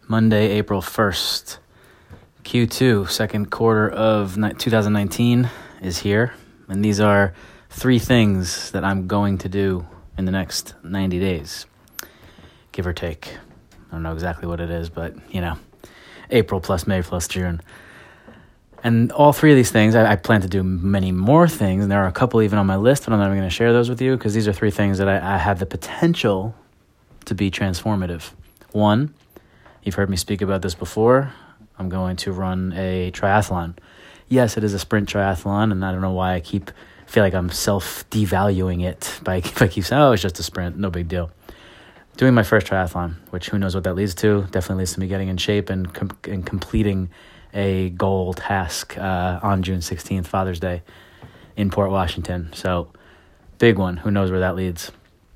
Monday, April 1st. Q2, second quarter of 2019 is here. And these are 3 things that I'm going to do in the next 90 days, give or take. I don't know exactly what it is, but, April plus May plus June. And all 3 of these things, I plan to do many more things, and there are a couple even on my list, but I'm not even going to share those with you because these are 3 things that I have the potential to be transformative. 1, you've heard me speak about this before, I'm going to run a triathlon. Yes, it is a sprint triathlon, and I don't know why I feel like I'm self-devaluing it by if I keep saying, it's just a sprint, no big deal. Doing my first triathlon, which who knows what that leads to, definitely leads to me getting in shape and completing a goal task on June 16th, Father's Day, in Port Washington. So, big one. Who knows where that leads?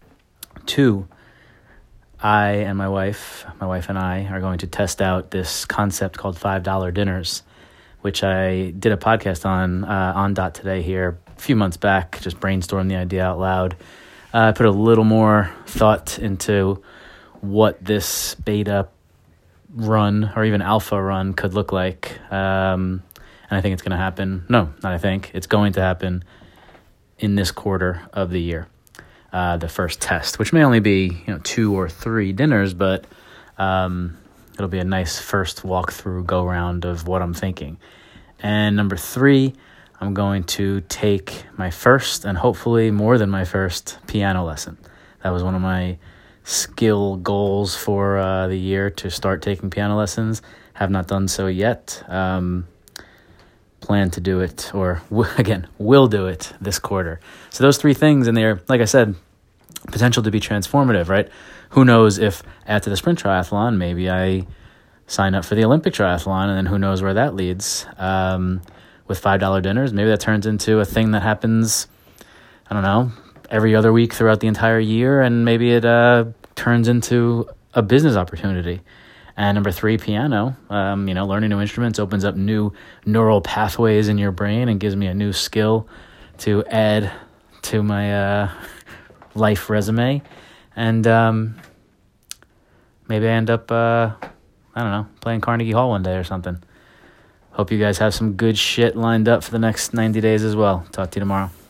2, I and my wife and I are going to test out this concept called $5 dinners, which I did a podcast on Dot Today here a few months back, just brainstormed the idea out loud. I put a little more thought into what this beta run or even alpha run could look like. And I think it's going to happen. No, not I think. It's going to happen in this quarter of the year. The first test, which may only be 2 or 3 dinners, but it'll be a nice first walkthrough go round of what I'm thinking. And number 3, I'm going to take my first and hopefully more than my first piano lesson. That was one of my skill goals for the year, to start taking piano lessons. Have not done so yet. Plan to do it, or will do it this quarter. So those 3 things in there, like I said, potential to be transformative, right? Who knows if after the sprint triathlon, maybe I sign up for the Olympic triathlon, and then who knows where that leads. With $5 dinners, maybe that turns into a thing that happens, I don't know, every other week throughout the entire year, and maybe it turns into a business opportunity. And number 3, piano. Learning new instruments opens up new neural pathways in your brain and gives me a new skill to add to my life resume. And maybe I end up, playing Carnegie Hall one day or something. Hope you guys have some good shit lined up for the next 90 days as well. Talk to you tomorrow.